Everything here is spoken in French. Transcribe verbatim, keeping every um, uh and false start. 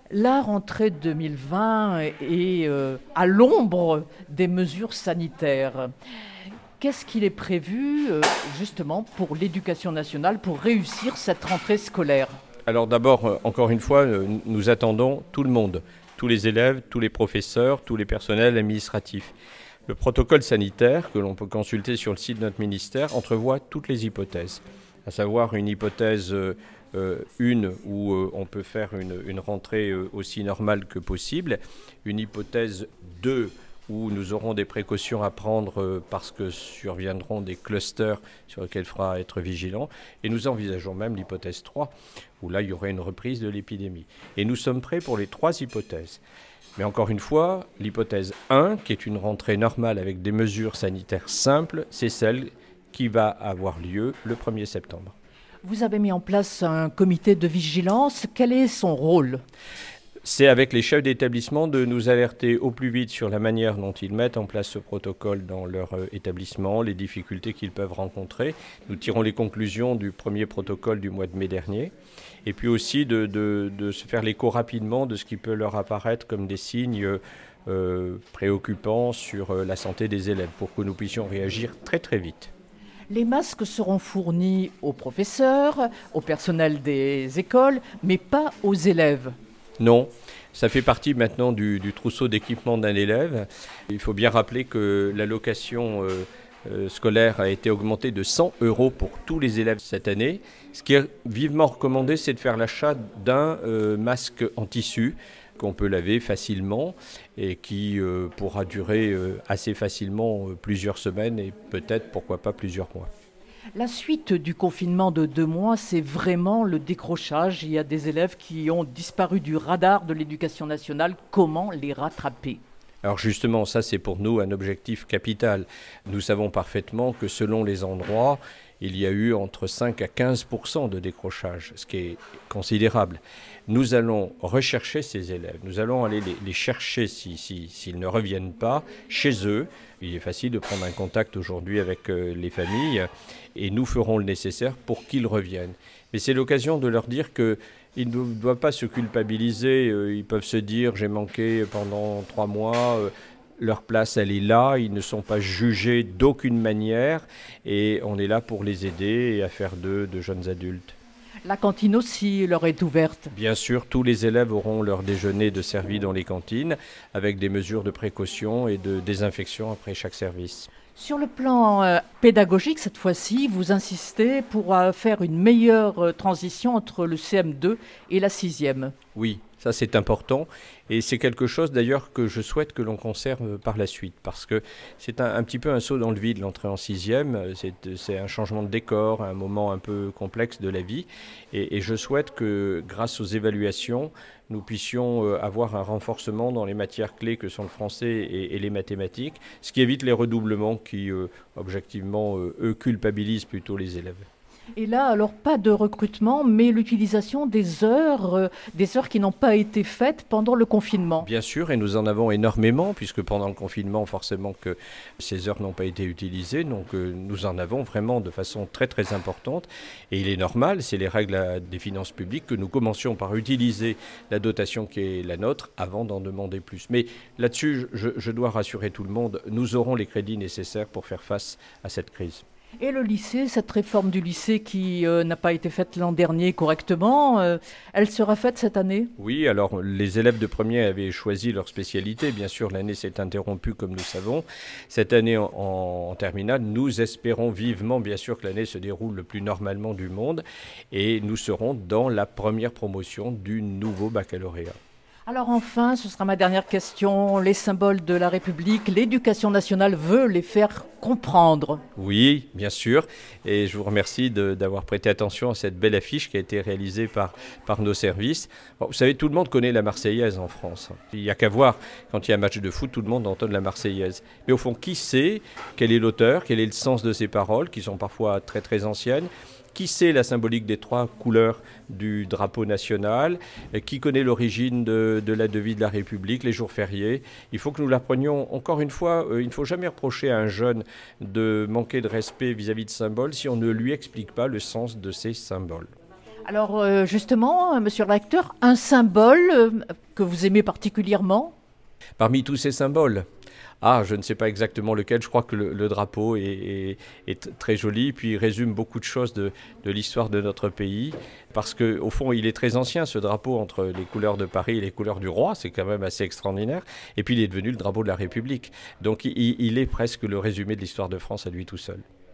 La rentrée deux mille vingt est euh, à l'ombre des mesures sanitaires. Qu'est-ce qu'il est prévu euh, justement pour l'éducation nationale pour réussir cette rentrée scolaire? Alors d'abord, euh, encore une fois, euh, nous attendons tout le monde, tous les élèves, tous les professeurs, tous les personnels administratifs. Le protocole sanitaire, que l'on peut consulter sur le site de notre ministère, entrevoit toutes les hypothèses, à savoir une hypothèse euh, euh, une où euh, on peut faire une, une rentrée euh, aussi normale que possible, une hypothèse deux où nous aurons des précautions à prendre euh, parce que surviendront des clusters sur lesquels il faudra être vigilant, et nous envisageons même l'hypothèse trois, où là il y aurait une reprise de l'épidémie. Et nous sommes prêts pour les trois hypothèses. Mais encore une fois, l'hypothèse un, qui est une rentrée normale avec des mesures sanitaires simples, c'est celle qui va avoir lieu le premier septembre. Vous avez mis en place un comité de vigilance. Quel est son rôle? C'est avec les chefs d'établissement de nous alerter au plus vite sur la manière dont ils mettent en place ce protocole dans leur euh, établissement, les difficultés qu'ils peuvent rencontrer. Nous tirons les conclusions du premier protocole du mois de mai dernier. Et puis aussi de, de, de se faire l'écho rapidement de ce qui peut leur apparaître comme des signes euh, préoccupants sur euh, la santé des élèves pour que nous puissions réagir très très vite. Les masques seront fournis aux professeurs, au personnel des écoles, mais pas aux élèves. Non, ça fait partie maintenant du, du trousseau d'équipement d'un élève. Il faut bien rappeler que l'allocation euh, euh, scolaire a été augmentée de cent euros pour tous les élèves cette année. Ce qui est vivement recommandé, c'est de faire l'achat d'un euh, masque en tissu qu'on peut laver facilement et qui euh, pourra durer euh, assez facilement euh, plusieurs semaines et peut-être, pourquoi pas, plusieurs mois. La suite du confinement de deux mois, c'est vraiment le décrochage. Il y a des élèves qui ont disparu du radar de l'éducation nationale. Comment les rattraper ? Alors justement, ça c'est pour nous un objectif capital. Nous savons parfaitement que selon les endroits, il y a eu entre cinq à quinze pour cent de décrochage, ce qui est considérable. Nous allons rechercher ces élèves, nous allons aller les, les chercher si, si, s'ils ne reviennent pas chez eux. Il est facile de prendre un contact aujourd'hui avec euh, les familles et nous ferons le nécessaire pour qu'ils reviennent. Mais c'est l'occasion de leur dire qu'ils ne doivent pas se culpabiliser, ils peuvent se dire j'ai manqué pendant trois mois, leur place elle est là, ils ne sont pas jugés d'aucune manière et on est là pour les aider et à faire d'eux de jeunes adultes. La cantine aussi leur est ouverte. Bien sûr, tous les élèves auront leur déjeuner de servi dans les cantines avec des mesures de précaution et de désinfection après chaque service. Sur le plan euh, pédagogique, cette fois-ci, vous insistez pour euh, faire une meilleure euh, transition entre le C M deux et la sixième. Oui, ça c'est important et c'est quelque chose d'ailleurs que je souhaite que l'on conserve par la suite parce que c'est un, un petit peu un saut dans le vide l'entrée en sixième, c'est, c'est un changement de décor, un moment un peu complexe de la vie et, et je souhaite que grâce aux évaluations, nous puissions avoir un renforcement dans les matières clés que sont le français et, et les mathématiques, ce qui évite les redoublements qui, euh, objectivement, euh, eux, culpabilisent plutôt les élèves. Et là, alors pas de recrutement, mais l'utilisation des heures, euh, des heures qui n'ont pas été faites pendant le confinement. Bien sûr, et nous en avons énormément, puisque pendant le confinement, forcément que ces heures n'ont pas été utilisées, donc euh, nous en avons vraiment de façon très très importante. Et il est normal, c'est les règles à, des finances publiques, que nous commencions par utiliser la dotation qui est la nôtre avant d'en demander plus. Mais là-dessus, je, je dois rassurer tout le monde, nous aurons les crédits nécessaires pour faire face à cette crise. Et le lycée, cette réforme du lycée qui euh, n'a pas été faite l'an dernier correctement, euh, elle sera faite cette année ? Oui, alors les élèves de première avaient choisi leur spécialité. Bien sûr, l'année s'est interrompue comme nous savons. Cette année en, en terminale, nous espérons vivement, bien sûr, que l'année se déroule le plus normalement du monde et nous serons dans la première promotion du nouveau baccalauréat. Alors enfin, ce sera ma dernière question, les symboles de la République, l'éducation nationale veut les faire comprendre. Oui, bien sûr, et je vous remercie de, d'avoir prêté attention à cette belle affiche qui a été réalisée par, par nos services. Bon, vous savez, tout le monde connaît la Marseillaise en France. Il n'y a qu'à voir, quand il y a un match de foot, tout le monde entonne la Marseillaise. Mais au fond, qui sait quel est l'auteur, quel est le sens de ces paroles, qui sont parfois très très anciennes ? Qui sait la symbolique des trois couleurs du drapeau national? Qui connaît l'origine de, de la devise de la République, les jours fériés? Il faut que nous l'apprenions. Encore une fois, euh, il ne faut jamais reprocher à un jeune de manquer de respect vis-à-vis de symboles si on ne lui explique pas le sens de ces symboles. Alors euh, justement, monsieur le recteur, un symbole euh, que vous aimez particulièrement? Parmi tous ces symboles, ah, je ne sais pas exactement lequel, je crois que le, le drapeau est, est, est très joli, puis il résume beaucoup de choses de, de l'histoire de notre pays, parce qu'au fond, il est très ancien, ce drapeau, entre les couleurs de Paris et les couleurs du roi, c'est quand même assez extraordinaire, et puis il est devenu le drapeau de la République. Donc il, il est presque le résumé de l'histoire de France à lui tout seul.